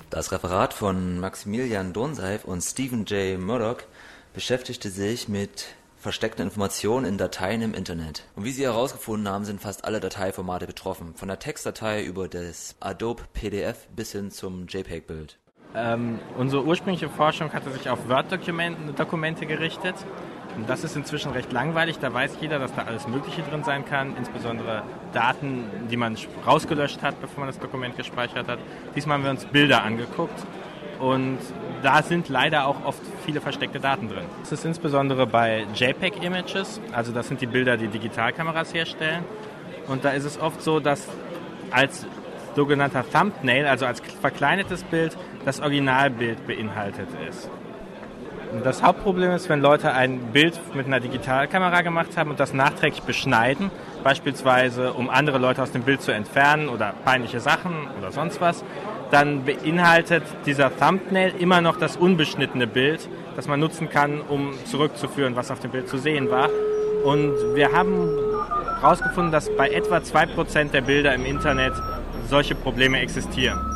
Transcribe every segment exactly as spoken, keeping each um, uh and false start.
Das Referat von Maximilian Donseif und Stephen J. Murdoch beschäftigte sich mit versteckten Informationen in Dateien im Internet. Und wie sie herausgefunden haben, sind fast alle Dateiformate betroffen. Von der Textdatei über das Adobe P D F bis hin zum JPEG-Bild. Ähm, unsere ursprüngliche Forschung hatte sich auf Word-Dokumente gerichtet. Und das ist inzwischen recht langweilig, da weiß jeder, dass da alles Mögliche drin sein kann, insbesondere Daten, die man rausgelöscht hat, bevor man das Dokument gespeichert hat. Diesmal haben wir uns Bilder angeguckt und da sind leider auch oft viele versteckte Daten drin. Das ist insbesondere bei JPEG-Images, also das sind die Bilder, die Digitalkameras herstellen. Und da ist es oft so, dass als sogenannter Thumbnail, also als verkleinertes Bild, das Originalbild beinhaltet ist. Das Hauptproblem ist, wenn Leute ein Bild mit einer Digitalkamera gemacht haben und das nachträglich beschneiden, beispielsweise um andere Leute aus dem Bild zu entfernen oder peinliche Sachen oder sonst was, dann beinhaltet dieser Thumbnail immer noch das unbeschnittene Bild, das man nutzen kann, um zurückzuführen, was auf dem Bild zu sehen war. Und wir haben herausgefunden, dass bei etwa zwei Prozent der Bilder im Internet solche Probleme existieren.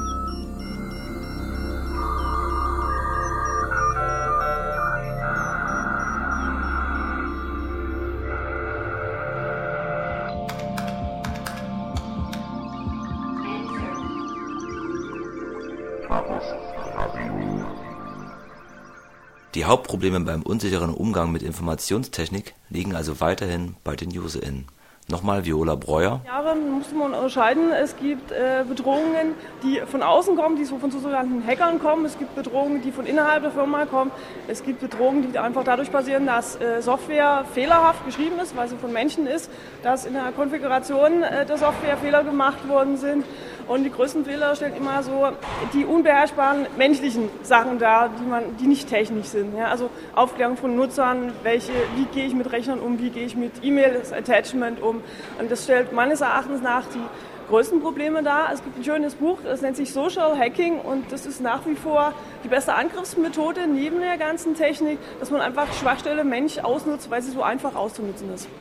Die Hauptprobleme beim unsicheren Umgang mit Informationstechnik liegen also weiterhin bei den UserInnen. Nochmal Viola Breuer. Jahre muss man unterscheiden. Es gibt äh, Bedrohungen, die von außen kommen, die so von sogenannten Hackern kommen. Es gibt Bedrohungen, die von innerhalb der Firma kommen. Es gibt Bedrohungen, die einfach dadurch passieren, dass äh, Software fehlerhaft geschrieben ist, weil sie von Menschen ist, dass in der Konfiguration äh, der Software Fehler gemacht worden sind. Und die größten Fehler stellen immer so die unbeherrschbaren menschlichen Sachen dar, die, man, die nicht technisch sind. Ja, also Aufklärung von Nutzern, welche, wie gehe ich mit Rechnern um, wie gehe ich mit E-Mail-Attachment um. Und das stellt meines Erachtens nach die größten Probleme dar. Es gibt ein schönes Buch, das nennt sich Social Hacking und das ist nach wie vor die beste Angriffsmethode neben der ganzen Technik, dass man einfach Schwachstelle Mensch ausnutzt, weil sie so einfach auszunutzen ist.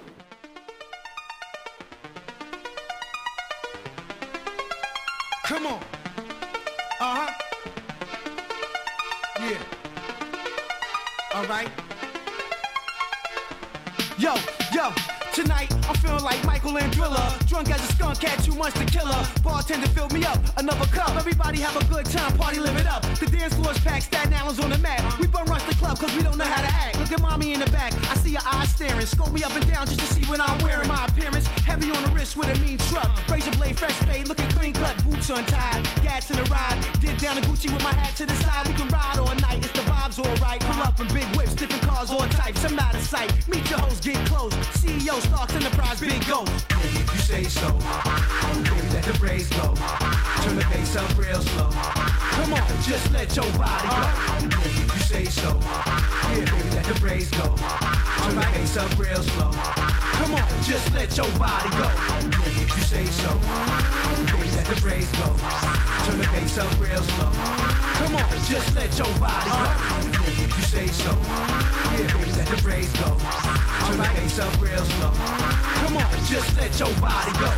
Come on. Uh-huh. Yeah. All right. Yo, yo. Tonight, I'm feeling like Michael and Driller. Drunk as a skunk, had too much to kill her. Bartender filled me up, another cup. Everybody have a good time, party, live it up. The dance floor's packed, Staten Island's on the map. We bum rush the club cause we don't know how to act. Look at mommy in the back, I see her eyes staring. Scope me up and down just to see what I'm wearing. My appearance, heavy on the wrist with a mean truck. Razor blade, fresh fade, looking clean cut, boots untied. Gas in the ride, did down the Gucci with my hat to the side. We can ride all night, it's the vibes alright. Pull up in big whips, different cars, all types. I'm out of sight, meet your host, get close. C E O, Starks Enterprise, big go. If you say so, baby, let the braids go. Turn the bass up real slow. Come on, just let your body go. If you say so, yeah, baby, let the braids go. Turn the bass up real slow. Come on, just let your body go. If you say so, baby, let the braids go. Turn the bass up real slow. Come on, just let your body go. If you say so, yeah, baby, let the braids go. Turn the bass up real slow. Come on, just let your body go.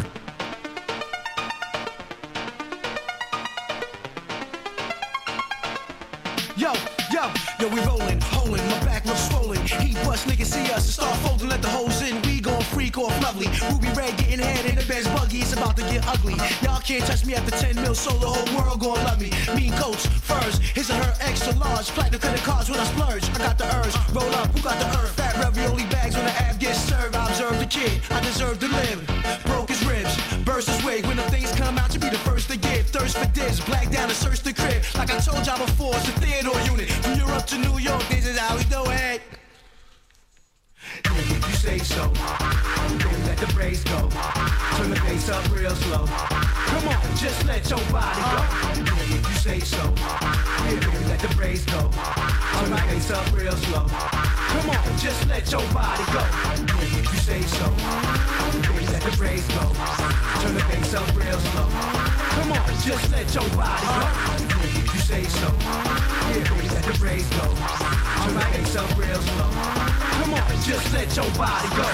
Yo, yo, yo, we rollin', holdin', my back looks swollen. He bust, niggas see us and start folding, let the hoes in. We gon' freak off lovely. Ruby red getting head in the Benz buggy, it's about to get ugly. Y'all can't touch me at the ten mil, so the whole world gon' love me. Mean coats, furs, his and her extra large. Platinum credit cards when I splurge. I got the urge, roll up, who got the earth? Fat ravioli bags when the ab gets served. I observe the kid, I deserve to live. Broke his ribs, burst his wig. When the things come out, you be the first to give. Thirst for dibs, black down and search the crib. Like I told y'all before, it's a Theodore unit. From Europe to New York, this is how we do it. If you say so, baby, let the braids go. Turn the bass up real slow. Come on, just let your body go. If you say so, yeah, baby, let the braids go. Turn the bass up real slow. Come on, just let your body go. If you say so, baby, let the braids go. Turn the bass up real slow. Come on, just let your body go. If you say so, yeah, baby, let the braids go. Turn the bass up real slow. Come on, just let your body go.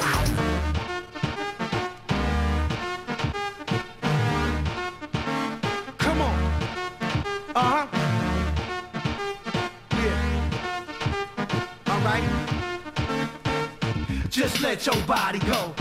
Come on. Uh-huh. Yeah. All right. Just let your body go.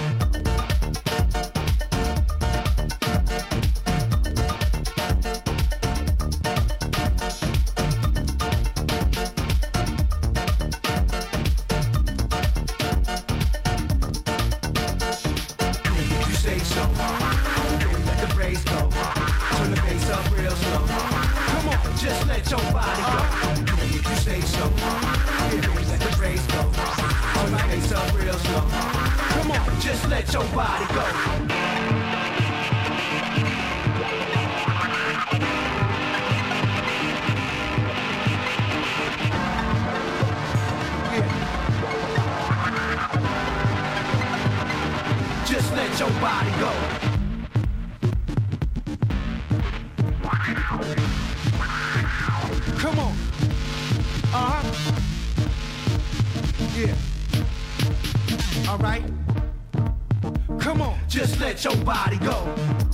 Just let your body go. Yeah. Just let your body go. Come on. Uh-huh. Yeah. All right. Come on, just let your body go.